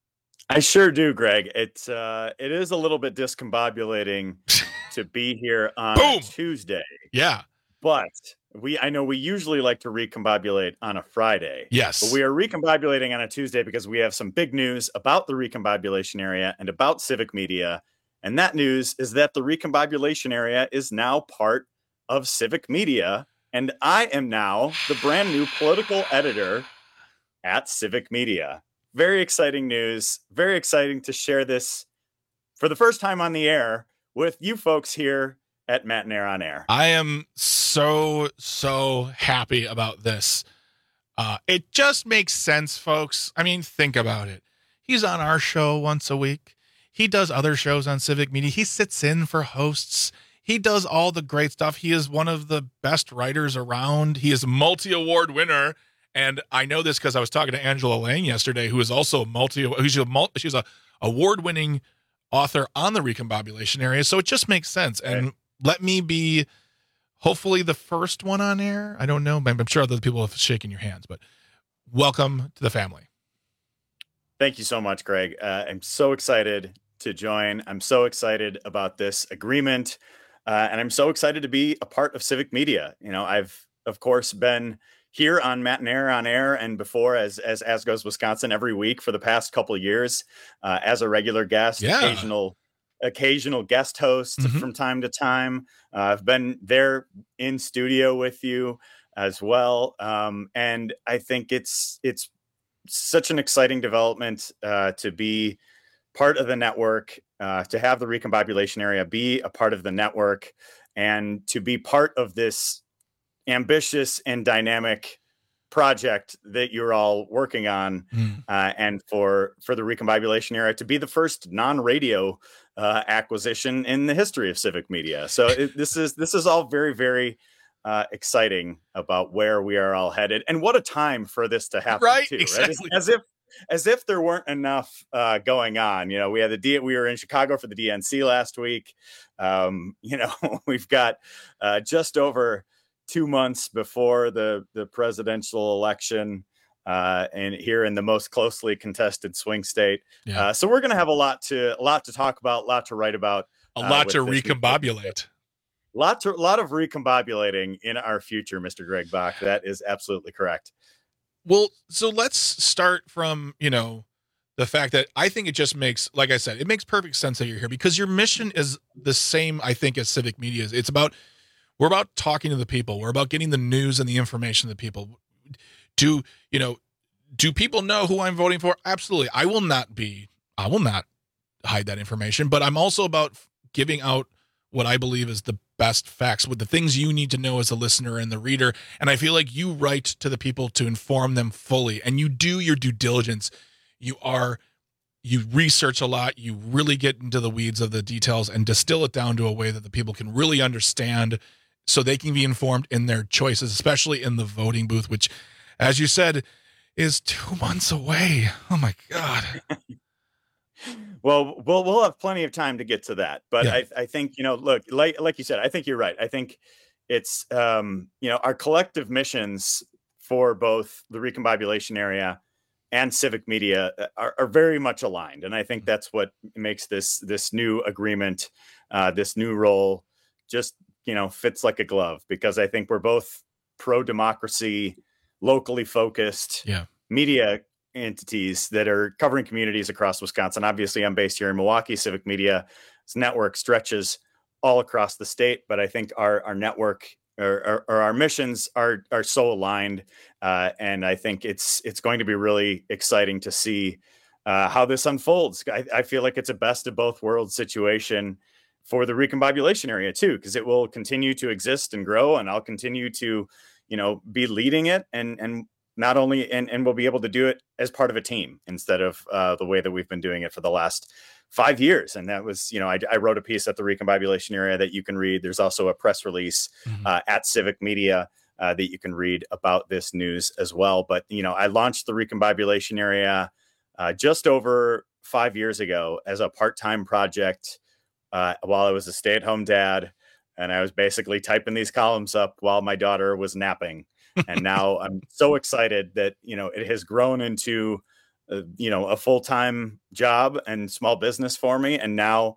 S19: I sure do, Greg. It is a little bit discombobulating to be here on Tuesday.
S17: Yeah.
S19: But I know we usually like to recombobulate on a Friday.
S17: Yes.
S19: But we are recombobulating on a Tuesday because we have some big news about the recombobulation area and about Civic Media. And that news is that the recombobulation area is now part of Civic Media. And I am now the brand new political editor at Civic Media. Very exciting news. Very exciting to share this for the first time on the air with you folks here at Matt and Aaron on Air.
S17: I am so happy about this. It just makes sense, folks. I mean, think about it. He's on our show once a week. He does other shows on Civic Media. He sits in for hosts. He does all the great stuff. He is one of the best writers around. He is a multi-award winner. And I know this because I was talking to Angela Lang yesterday, who is also she's a award-winning author on the recombobulation area. So it just makes sense. And let me be hopefully the first one on air. I don't know. I'm sure other people have shaken your hands, but welcome to the family.
S19: Thank you so much, Greg. I'm so excited to join. I'm so excited about this agreement. And I'm so excited to be a part of Civic Media. You know, I've, of course, been here on Matt and Aaron on Air and before as Goes Wisconsin every week for the past couple of years as a regular guest, occasional guest host from time to time. I've been there in studio with you as well. And I think it's such an exciting development to be part of the network, to have the recombobulation area be a part of the network, and to be part of this ambitious and dynamic project that you're all working on, and for the recombobulation area to be the first non-radio acquisition in the history of Civic Media. So this is all very, very exciting about where we are all headed, and what a time for this to happen,
S17: right?
S19: Too,
S17: exactly.
S19: Right? As if there weren't enough going on. You know, we had we were in Chicago for the DNC last week. You know, we've got just over 2 months before the presidential election, and here in the most closely contested swing state. Yeah. So we're going to have a lot to talk about, a lot to write about,
S17: a lot to recombobulate.
S19: A lot of recombobulating in our future, Mr. Greg Bach. That is absolutely correct.
S17: Well, so let's start from, the fact that I think it just makes, like I said, it makes perfect sense that you're here because your mission is the same, I think, as Civic Media is. We're about talking to the people. We're about getting the news and the information to the people. Do people know who I'm voting for? Absolutely. I will not hide that information, but I'm also about giving out what I believe is the best facts with the things you need to know as a listener and the reader. And I feel like you write to the people to inform them fully, and you do your due diligence. You are you research a lot, you really get into the weeds of the details and distill it down to a way that the people can really understand so they can be informed in their choices, especially in the voting booth, which, as you said, is 2 months away. Oh my God.
S19: Well, we'll have plenty of time to get to that. But yeah. I think, look, like you said, I think you're right. I think it's, our collective missions for both the Recombobulation Area and civic media are very much aligned. And I think that's what makes this new agreement, this new role just, fits like a glove, because I think we're both pro-democracy, locally focused media entities that are covering communities across Wisconsin. Obviously, I'm based here in Milwaukee. Civic Media's network stretches all across the state, but I think our network or our missions are so aligned, and I think it's going to be really exciting to see how this unfolds. I feel like it's a best of both worlds situation for the Recombobulation Area too, because it will continue to exist and grow, and I'll continue to be leading it, and not only and we'll be able to do it as part of a team instead of the way that we've been doing it for the last 5 years. And that was, I wrote a piece at the Recombobulation Area that you can read. There's also a press release at Civic Media that you can read about this news as well. But, I launched the Recombobulation Area just over 5 years ago as a part-time project while I was a stay-at-home dad. And I was basically typing these columns up while my daughter was napping. And now I'm so excited that, it has grown into a full-time job and small business for me. And now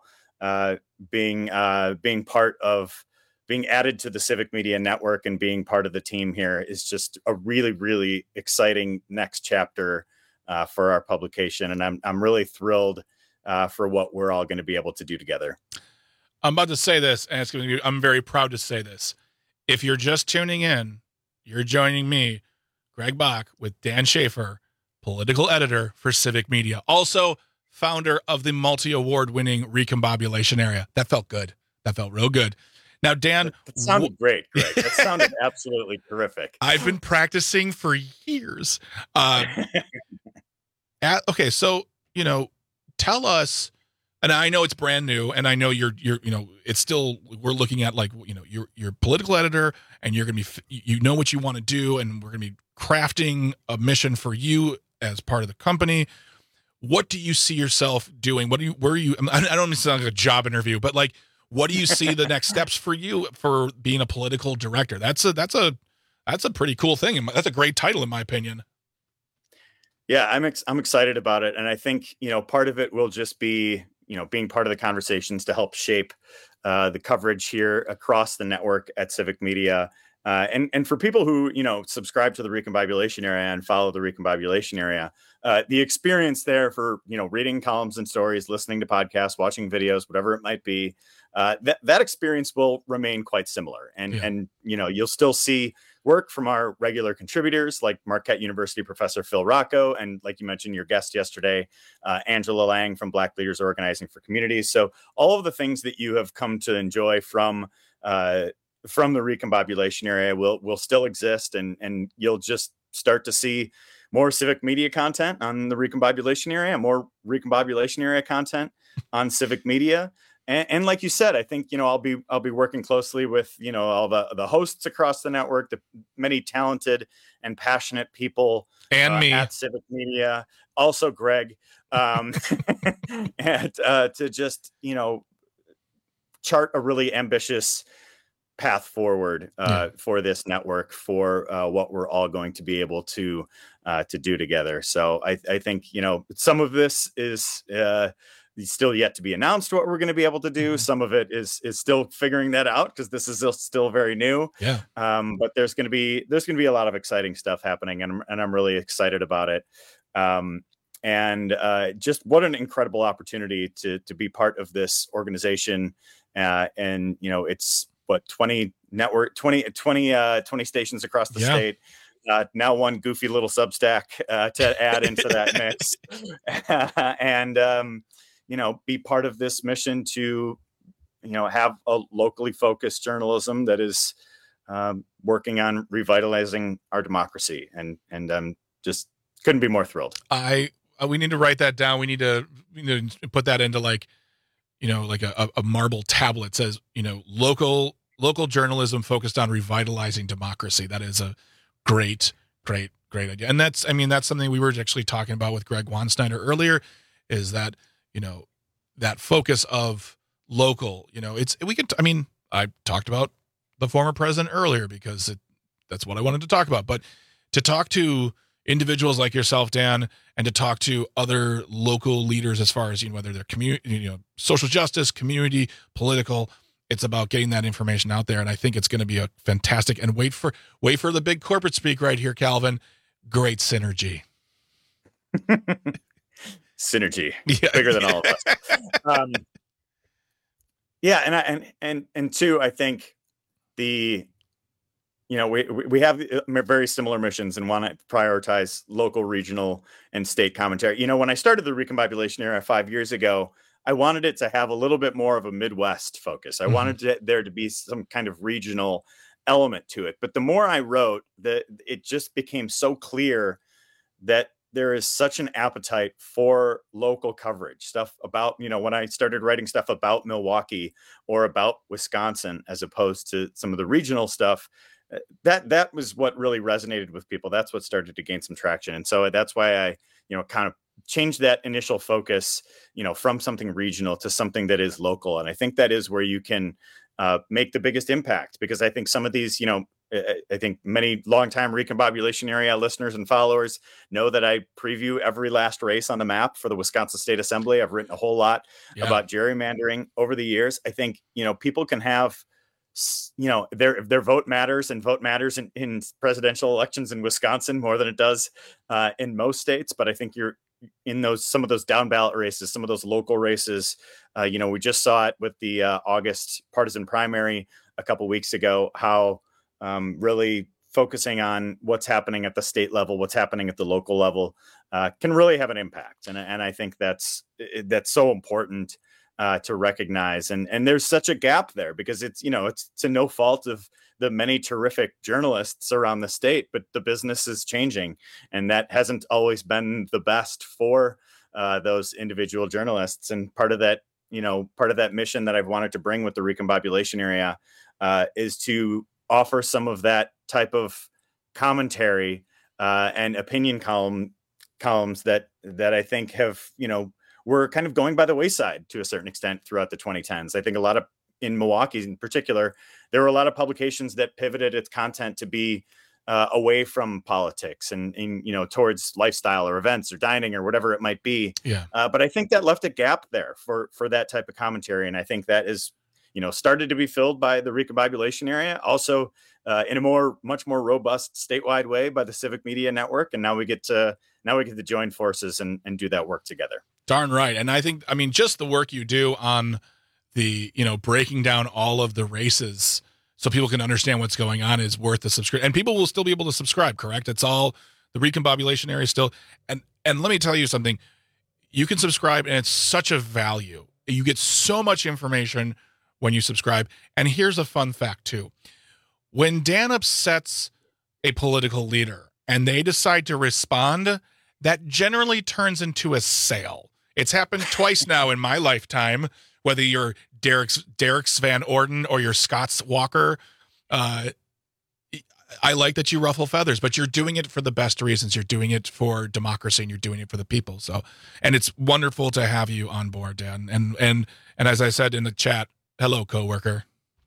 S19: being part of being added to the Civic Media Network and being part of the team here is just a really, really exciting next chapter for our publication. And I'm really thrilled for what we're all going to be able to do together.
S17: I'm about to say this, and I'm very proud to say this. If you're just tuning in, you're joining me, Greg Bach, with Dan Schaefer, political editor for Civic Media, also founder of the multi-award winning Recombobulation Area. That felt good. That felt real good. Now, Dan,
S19: that sounded great, Greg. That sounded absolutely terrific.
S17: I've been practicing for years. Okay, so tell us. And I know it's brand new, and I know you're it's still, we're looking at you're political editor, and you're going to be, what you want to do, and we're going to be crafting a mission for you as part of the company. What do you see yourself doing? I don't mean to sound like a job interview, but what do you see the next steps for you for being a political director? That's a pretty cool thing. That's a great title in my opinion.
S19: Yeah, I'm excited about it. And I think, part of it will just be, being part of the conversations to help shape the coverage here across the network at Civic Media. And for people who, subscribe to the Recombobulation Area and follow the Recombobulation Area, the experience there for, reading columns and stories, listening to podcasts, watching videos, whatever it might be, that experience will remain quite similar. And you'll still see work from our regular contributors like Marquette University professor Phil Rocco, and like you mentioned, your guest yesterday, Angela Lang from Black Leaders Organizing for Communities. So all of the things that you have come to enjoy from the Recombobulation Area will still exist, and you'll just start to see more Civic Media content on the Recombobulation Area, more Recombobulation Area content on Civic Media. And like you said, I think, I'll be working closely with, all the hosts across the network, the many talented and passionate people
S17: and me
S19: at Civic Media, also Greg, and to just, chart a really ambitious path forward for this network, for what we're all going to be able to do together. So I think, some of this is still yet to be announced what we're going to be able to do. Some of it is still figuring that out, because this is still very new.
S17: Yeah.
S19: But there's going to be a lot of exciting stuff happening, and I'm really excited about it. And just what an incredible opportunity to be part of this organization. And it's 20 stations across the state. Now one goofy little Substack to add into that mix, and be part of this mission to, have a locally focused journalism that is working on revitalizing our democracy. And just couldn't be more thrilled.
S17: I We need to write that down. We need to put that into like a marble tablet. Says, local journalism focused on revitalizing democracy. That is a great idea. And that's something we were actually talking about with Greg Wansnyder earlier, is that, that focus of local, I talked about the former president earlier because that's what I wanted to talk about. But to talk to individuals like yourself, Dan, and to talk to other local leaders as far as, whether they're community, social justice, community, political, it's about getting that information out there. And I think it's going to be a fantastic, and wait for the big corporate speak right here, Calvin. Great synergy.
S19: Synergy. Yeah. Bigger than all of us. And two, I think we have very similar missions and want to prioritize local, regional, and state commentary. When I started the Recombobulation Era 5 years ago, I wanted it to have a little bit more of a Midwest focus. I wanted there to be some kind of regional element to it. But the more I wrote, it just became so clear that there is such an appetite for local coverage, stuff about, when I started writing stuff about Milwaukee or about Wisconsin, as opposed to some of the regional stuff, that was what really resonated with people. That's what started to gain some traction. And so that's why I, kind of changed that initial focus, from something regional to something that is local. And I think that is where you can make the biggest impact, because I think some of these, I think many longtime Recombobulation Area listeners and followers know that I preview every last race on the map for the Wisconsin State Assembly. I've written a whole lot about gerrymandering over the years. I think, people can have, their vote matters, and vote matters in presidential elections in Wisconsin more than it does in most states. But I think you're in some of those down ballot races, some of those local races. We just saw it with the August partisan primary a couple weeks ago, how really focusing on what's happening at the state level, what's happening at the local level can really have an impact. And I think that's so important to recognize. And there's such a gap there, because it's to no fault of the many terrific journalists around the state, but the business is changing. And that hasn't always been the best for those individual journalists. And part of that mission that I've wanted to bring with the Recombobulation Area is to offer some of that type of commentary and opinion columns that I think have, were kind of going by the wayside to a certain extent throughout the 2010s. I think in Milwaukee in particular, there were a lot of publications that pivoted its content to be away from politics and towards lifestyle or events or dining or whatever it might be.
S17: Yeah.
S19: But I think that left a gap there for that type of commentary. And I think that is, started to be filled by the Recombobulation Area, also in a much more robust statewide way by the Civic Media Network. And now we get to join forces and do that work together.
S17: Darn right. And I think, just the work you do on the, breaking down all of the races so people can understand what's going on is worth the subscription. And people will still be able to subscribe, correct? It's all the Recombobulation Area still. And let me tell you something. You can subscribe, and it's such a value. You get so much information when you subscribe. And here's a fun fact, too. When Dan upsets a political leader and they decide to respond, that generally turns into a sale. It's happened twice now in my lifetime, whether you're Derek's Van Orden or you're Scott's Walker. I like that you ruffle feathers, but you're doing it for the best reasons. You're doing it for democracy, and you're doing it for the people. So, and it's wonderful to have you on board, Dan. And as I said in the chat, hello, coworker.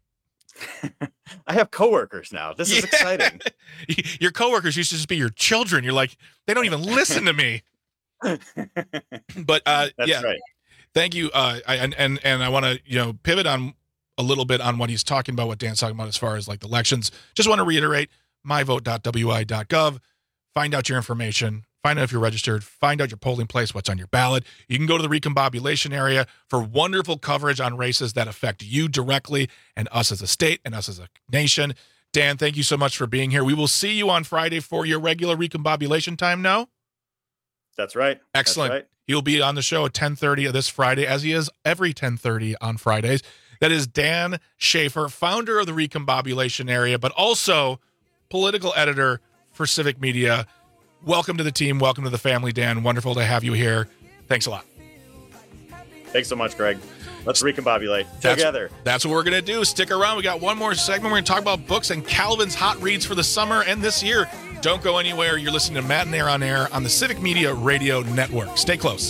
S19: I have coworkers now. This is exciting.
S17: Your coworkers used to just be your children. You're like, they don't even listen to me. But
S19: That's right.
S17: Thank you. And I want to pivot on a little bit on what he's talking about, what Dan's talking about as far as like the elections. Just want to reiterate myvote.wi.gov. Find out your information. Find out if you're registered. Find out your polling place, what's on your ballot. You can go to the Recombobulation Area for wonderful coverage on races that affect you directly and us as a state and us as a nation. Dan, thank you so much for being here. We will see you on Friday for your regular Recombobulation time now.
S19: That's right.
S17: Excellent.
S19: That's right.
S17: He'll be on the show at 10:30 this Friday, as he is every 10:30 on Fridays. That is Dan Schaefer, founder of the Recombobulation Area, but also political editor for Civic Media. welcome to the team. Welcome to the family, Dan. Wonderful to have you here. Thanks a lot.
S19: Thanks so much, Greg. Let's recombobulate together.
S17: That's what we're going to do. Stick around. We got one more segment. We're going to talk about books and Calvin's hot reads for the summer and this year. Don't go anywhere. You're listening to Matt and Air on Air on the Civic Media Radio Network. Stay close.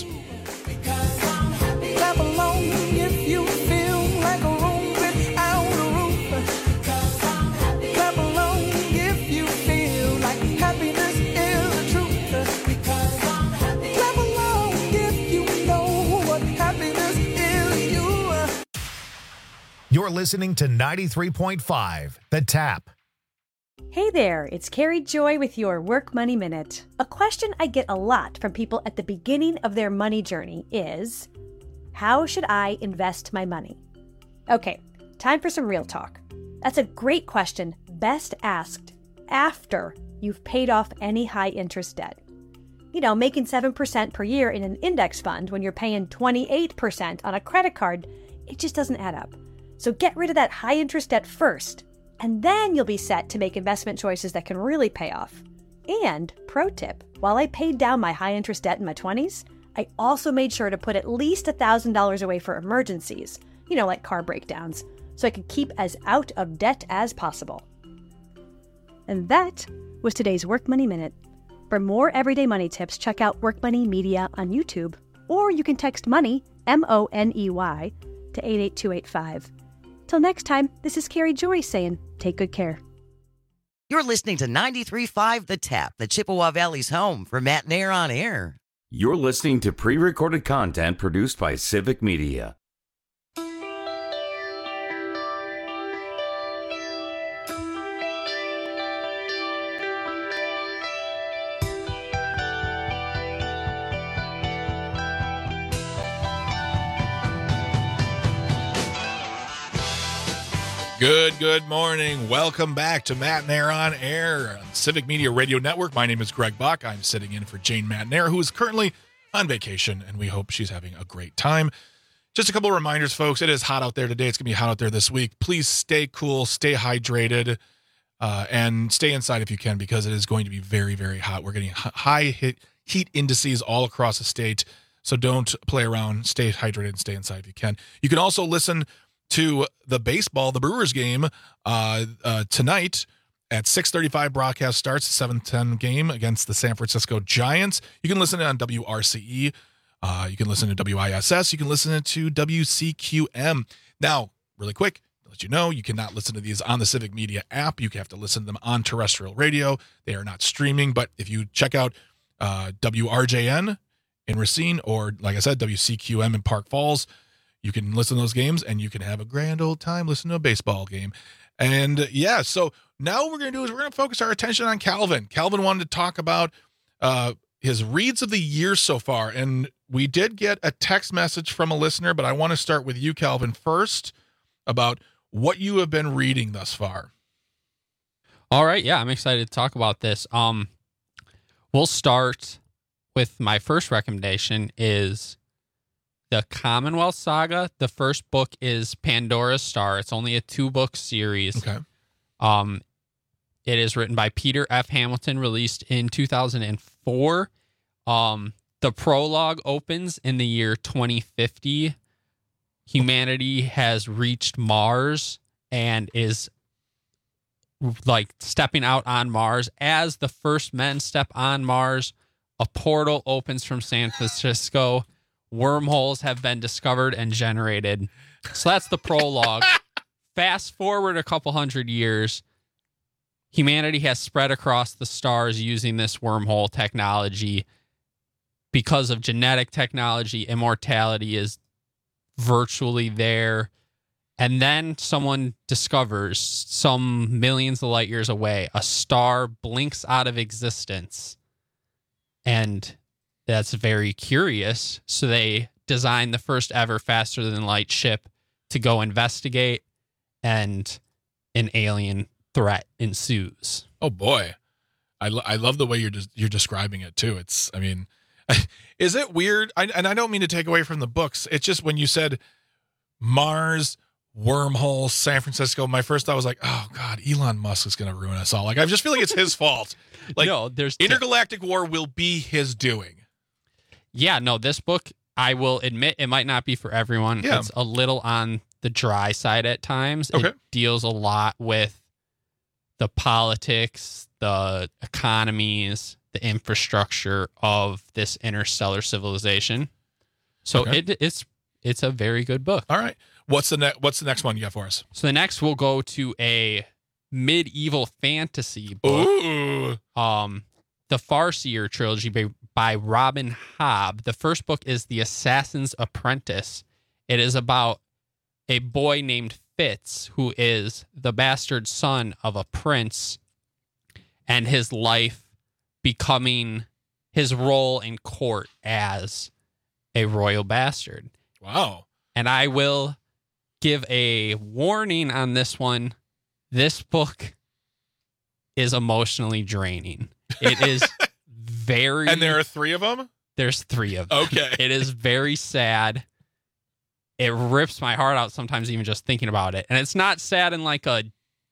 S12: Clap along if you feel like a room without a roof. Clap along if you feel like happiness is the truth. Clap along if you know what happiness is you.
S1: You're listening to 93.5 The Tap.
S18: Hey there, it's Carrie Joy with your Work Money Minute. A question I get a lot from people at the beginning of their money journey is, how should I invest my money? Okay, time for some real talk. That's a great question, best asked after you've paid off any high interest debt. You know, making 7% per year in an index fund when you're paying 28% on a credit card, it just doesn't add up. So get rid of that high interest debt first. And then you'll be set to make investment choices that can really pay off. And, pro tip, while I paid down my high interest debt in my 20s, I also made sure to put at least $1,000 away for emergencies, you know, like car breakdowns, so I could keep as out of debt as possible. And that was today's Work Money Minute. For more everyday money tips, check out Work Money Media on YouTube, or you can text MONEY, M-O-N-E-Y, to 88285. Till next time, this is Carrie Joy saying, take good care.
S20: You're listening to 93.5 The Tap, the Chippewa Valley's home for Matt and Air on Air.
S16: You're listening to pre-recorded content produced by Civic Media.
S17: Good morning. Welcome back to Matt and Air on Air on Civic Media Radio Network. My name is Greg Buck. I'm sitting in for Jane Matt-Nair, who is currently on vacation, and we hope she's having a great time. Just a couple of reminders, folks. It is hot out there today. It's going to be hot out there this week. Please stay cool, stay hydrated, and stay inside if you can, because it is going to be very, very hot. We're getting high heat indices all across the state, so don't play around. Stay hydrated and stay inside if you can. You can also listen to the Brewers game tonight at 6:35. Broadcast starts, 7:10 game against the San Francisco Giants. You can listen on WRCE. You can listen to WISS. You can listen to WCQM. Now, really quick, to let you know, you cannot listen to these on the Civic Media app. You have to listen to them on terrestrial radio. They are not streaming, but if you check out WRJN in Racine, or like I said, WCQM in Park Falls, you can listen to those games, and you can have a grand old time listening to a baseball game. And yeah, so now what we're going to do is we're going to focus our attention on Calvin. Calvin wanted to talk about his reads of the year so far. And we did get a text message from a listener, but I want to start with you, Calvin, first about what you have been reading thus far.
S13: All right. Yeah, I'm excited to talk about this. We'll start with my first recommendation is the Commonwealth Saga. The first book is Pandora's Star. It's only a 2-book series.
S17: Okay.
S13: It is written by Peter F. Hamilton, released in 2004. The prologue opens in the year 2050. Humanity has reached Mars and is like stepping out on Mars. As the first men step on Mars, a portal opens from San Francisco. Wormholes have been discovered and generated. So that's the prologue. Fast forward a couple hundred years, humanity has spread across the stars using this wormhole technology. Because of genetic technology, immortality is virtually there. And then someone discovers, some millions of light years away, a star blinks out of existence. And that's very curious. So they designed the first ever faster than light ship to go investigate, and an alien threat ensues.
S17: Oh boy. I love the way you're describing it too. It's, I mean, is it weird? And I don't mean to take away from the books. It's just when you said Mars, wormhole, San Francisco, my first thought was like, oh God, Elon Musk is going to ruin us all. Like, I just feel like it's his fault. Like,
S13: no, there's
S17: Intergalactic War will be his doing.
S13: Yeah, no, this book, I will admit, it might not be for everyone.
S17: Yeah.
S13: It's a little on the dry side at times.
S17: Okay.
S13: It deals a lot with the politics, the economies, the infrastructure of this interstellar civilization. So
S17: Okay.
S13: it's a very good book.
S17: All right. What's the next one you got for us?
S13: So the next we'll go to a medieval fantasy book.
S17: Ooh.
S13: The Farseer trilogy by Robin Hobb. The first book is The Assassin's Apprentice. It is about a boy named Fitz, who is the bastard son of a prince, and his life becoming his role in court as a royal bastard.
S17: Wow.
S13: And I will give a warning on this one. This book is emotionally draining. It is very...
S17: And there are 3 of them?
S13: There's 3 of them.
S17: Okay.
S13: It is very sad. It rips my heart out sometimes even just thinking about it. And it's not sad in like a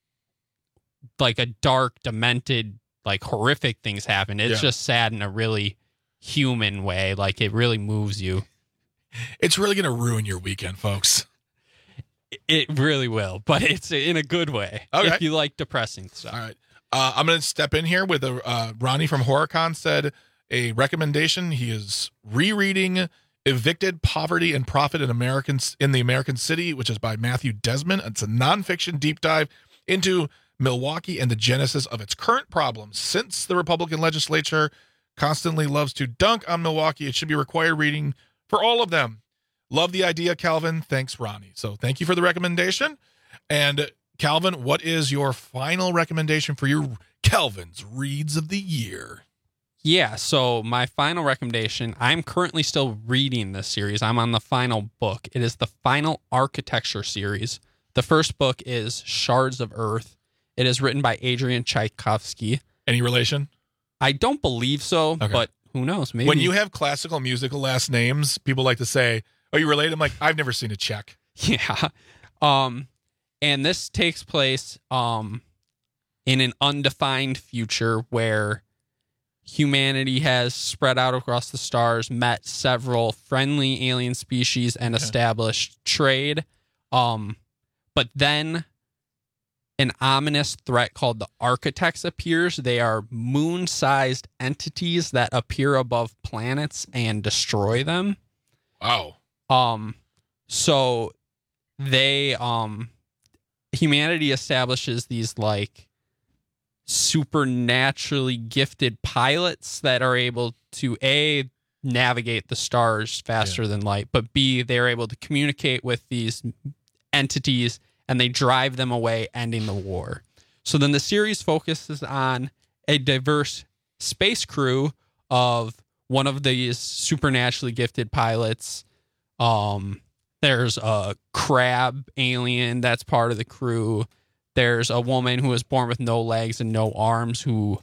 S13: dark, demented, like horrific things happen. It's just sad in a really human way. Like it really moves you.
S17: It's really going to ruin your weekend, folks.
S13: It really will, but it's in a good way.
S17: Okay.
S13: If you like depressing stuff.
S17: All right. I'm going to step in here with Ronnie from HorrorCon said a recommendation. He is rereading Evicted, Poverty, and Profit in the American City, which is by Matthew Desmond. It's a nonfiction deep dive into Milwaukee and the genesis of its current problems. Since the Republican legislature constantly loves to dunk on Milwaukee, it should be required reading for all of them. Love the idea, Calvin. Thanks, Ronnie. So thank you for the recommendation. And Calvin, what is your final recommendation for your Calvin's Reads of the Year?
S13: Yeah, so my final recommendation, I'm currently still reading this series. I'm on the final book. It is the Final Architecture series. The first book is Shards of Earth. It is written by Adrian Tchaikovsky.
S17: Any relation? I
S13: I don't believe so, but who knows? Maybe.
S17: When you have classical musical last names, people like to say, "Are you related?" I'm like, I've never seen a Czech.
S13: Yeah. And this takes place in an undefined future where humanity has spread out across the stars, met several friendly alien species, and established trade. But then an ominous threat called the Architects appears. They are moon-sized entities that appear above planets and destroy them.
S17: Wow.
S13: So they humanity establishes these like supernaturally gifted pilots that are able to A, navigate the stars faster than light, but B, they're able to communicate with these entities and they drive them away, ending the war. So then the series focuses on a diverse space crew of one of these supernaturally gifted pilots. There's a crab alien that's part of the crew. There's a woman who was born with no legs and no arms who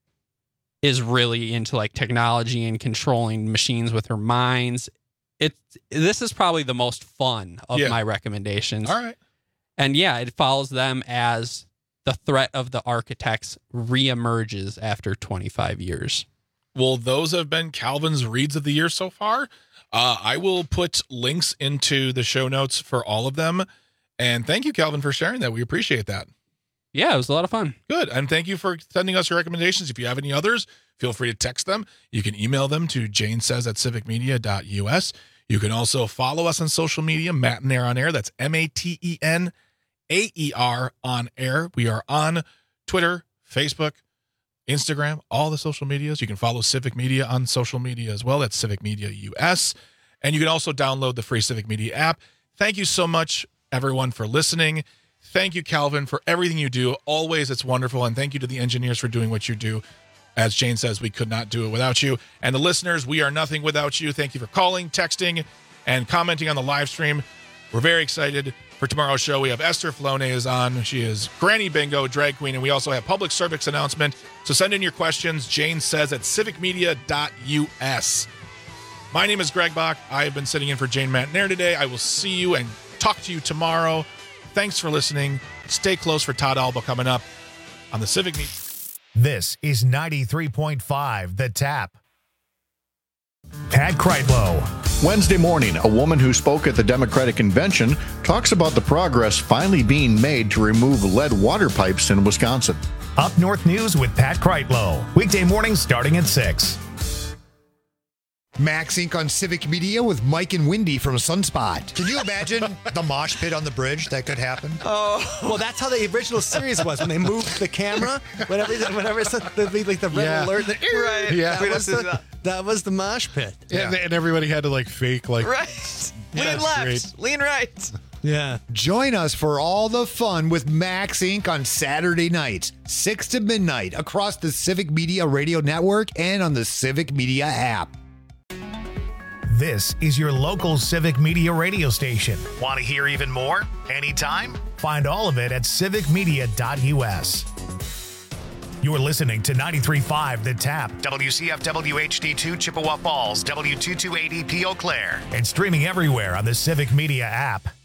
S13: is really into like technology and controlling machines with her minds. This is probably the most fun of my recommendations.
S17: All right.
S13: And yeah, it follows them as the threat of the Architects reemerges after 25 years.
S17: Well, those have been Calvin's Reads of the Year so far. I will put links into the show notes for all of them. And thank you, Calvin, for sharing that. We appreciate that.
S13: Yeah, it was a lot of fun.
S17: Good. And thank you for sending us your recommendations. If you have any others, feel free to text them. You can email them to janesays@civicmedia.us. You can also follow us on social media, Matt and Air on Air. That's MATENAER on Air. We are on Twitter, Facebook, Instagram, all the social medias. You can follow Civic Media on social media as well. That's Civic Media US. And you can also download the free Civic Media app. Thank you so much, everyone, for listening. Thank you, Calvin, for everything you do. Always, it's wonderful. And thank you to the engineers for doing what you do. As Jane says, we could not do it without you. And the listeners, we are nothing without you. Thank you for calling, texting, and commenting on the live stream. We're very excited for tomorrow's show. We have Esther Flone is on. She is Granny Bingo, drag queen, and we also have public service announcement. So send in your questions, Jane says, at civicmedia.us. My name is Greg Bach. I have been sitting in for Jane Matt Nair today. I will see you and talk to you tomorrow. Thanks for listening. Stay close for Todd Alba coming up on the Civic Media.
S1: This is 93.5 The Tap. Pat Kreitlow.
S4: Wednesday morning, a woman who spoke at the Democratic Convention talks about the progress finally being made to remove lead water pipes in Wisconsin.
S1: Up North News with Pat Kreitlow. Weekday mornings starting at 6.
S5: Max Inc. on Civic Media with Mike and Wendy from Sunspot.
S21: Can you imagine the mosh pit on the bridge that could happen?
S22: Oh, well, that's how the original series was when they moved the camera. Whenever it's the red alert, right?
S5: Yeah,
S22: that was the mosh pit.
S17: Yeah. And everybody had to fake
S22: right. Lean left, lean right. Yeah.
S5: Join us for all the fun with Max Inc. on Saturday nights, 6 to midnight, across the Civic Media Radio Network and on the Civic Media app.
S1: This is your local Civic Media radio station. Want to hear even more? Anytime? Find all of it at civicmedia.us. You're listening to 93.5 The Tap, WCFW HD2 Chippewa Falls, W228EP Eau Claire, and streaming everywhere on the Civic Media app.